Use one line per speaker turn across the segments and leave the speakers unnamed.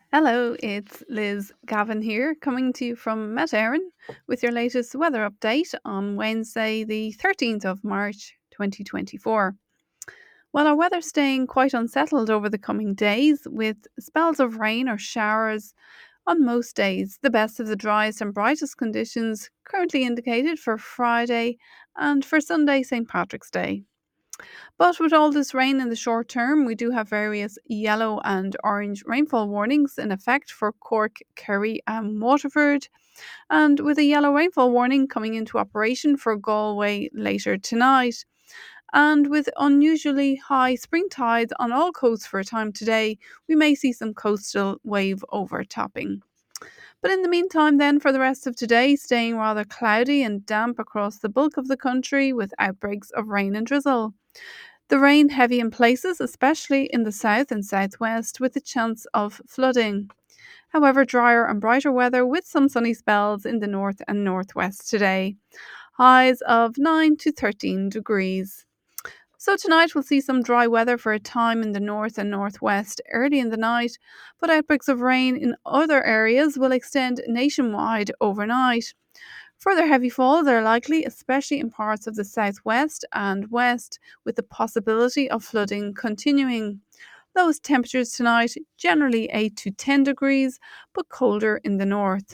Hello, it's Liz Gavin here, coming to you from Met Éireann with your latest weather update on Wednesday, the 13th of March 2024. Well, our weather's staying quite unsettled over the coming days, with spells of rain or showers on most days. The best of the driest and brightest conditions currently indicated for Friday and for Sunday, St. Patrick's Day. But with all this rain in the short term, we do have various yellow and orange rainfall warnings in effect for Cork, Kerry, and Waterford, and with a yellow rainfall warning coming into operation for Galway later tonight. And with unusually high spring tides on all coasts for a time today, we may see some coastal wave overtopping. But in the meantime, then, for the rest of today, staying rather cloudy and damp across the bulk of the country with outbreaks of rain and drizzle. The rain heavy in places, especially in the south and southwest, with a chance of flooding. However, drier and brighter weather with some sunny spells in the north and northwest today. Highs of 9 to 13 degrees. So tonight we'll see some dry weather for a time in the north and northwest early in the night, but outbreaks of rain in other areas will extend nationwide overnight. Further heavy falls are likely, especially in parts of the southwest and west, with the possibility of flooding continuing. Lowest temperatures tonight generally 8 to 10 degrees, but colder in the north.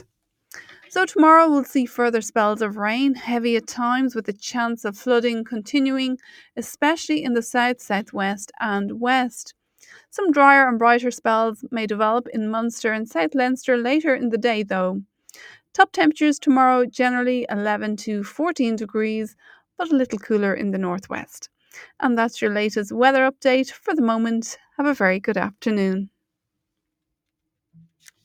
So tomorrow we'll see further spells of rain, heavy at times with a chance of flooding continuing, especially in the south, southwest and west. Some drier and brighter spells may develop in Munster and South Leinster later in the day though. Top temperatures tomorrow generally 11 to 14 degrees, but a little cooler in the northwest. And that's your latest weather update for the moment. Have a very good afternoon.